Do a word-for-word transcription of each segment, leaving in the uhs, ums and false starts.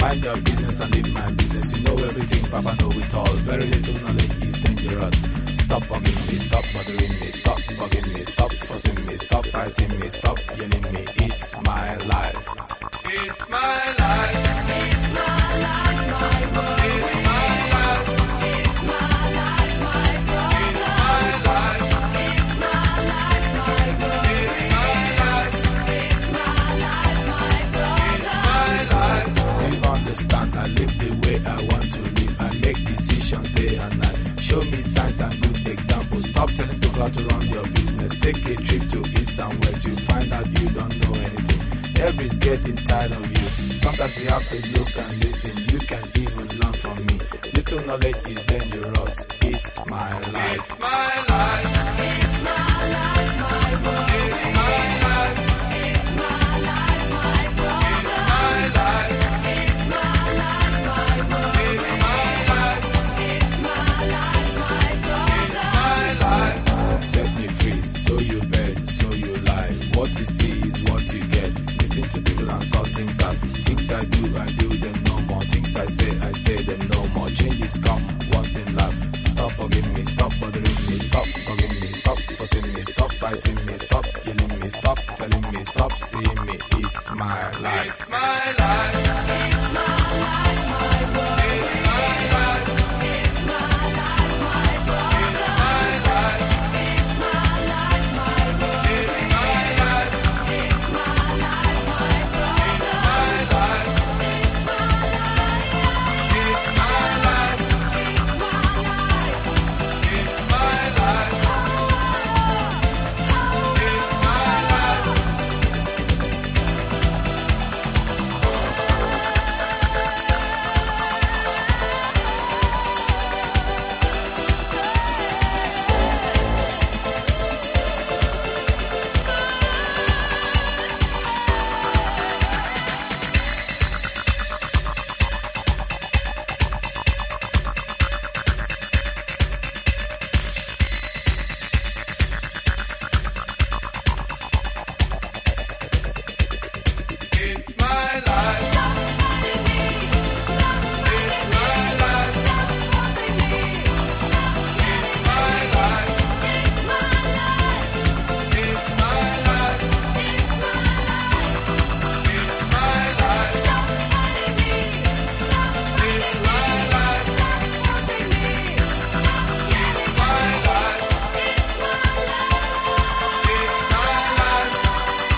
Mind your business and leave my business. You know everything, Papa know it all. Very little knowledge is dangerous. Stop bugging me, stop bothering me, stop bugging me, stop fussing me, stop fighting me, stop yelling me. It's my life. It's my life. It's my life, my world. It's my life. It's my life, my problem. It's my life. It's my life, my world. It's my life. It's my life, my problem. It's my life. Do you understand? I live the way I want to live. I make decisions day and night. Show me signs and good examples. Stop telling people how to run your business. Take a trip to east and west. You find out you don't know anything. Everybody's getting tired of you. Sometimes we have to look and listen. You can even learn from me. Little knowledge is dangerous. It's my life. It's my life. It's my life, my world. It's my life. It's my life, my problem. It's my life. It's my life, my world. It's my life. It's my life, my problem. It's my life. Set me free, so you beg, so you lie. What you see is what you get. Listen to people and sort things out. Things I do, I do them no more. Things I say, I say them no more. Changes come once in life. Stop bugging me, stop bothering me, stop bugging me, stop fussing me, stop fighting me, stop yelling me, stop telling me, stop seeing me. It's my life. It's my life. It's my life, my world. It's my life. It's my life, my problem. It's my life. It's my life, my world. It's my life. It's my life, my problem. It's my life. It's my life. It's my life. It's my life. It's my life. It's my life. It's my life. Stop bothering me. Stop bothering me. Stop bothering me. Stop yelling me. It's my life. It's my life. It's my life. It's my life. Stop bothering me. Stop bothering me. Stop bothering me. Stop yelling me. It's my life. It's my life.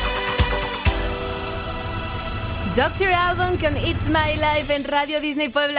Doctor Alban con It's My Life en Radio Disney Puebla.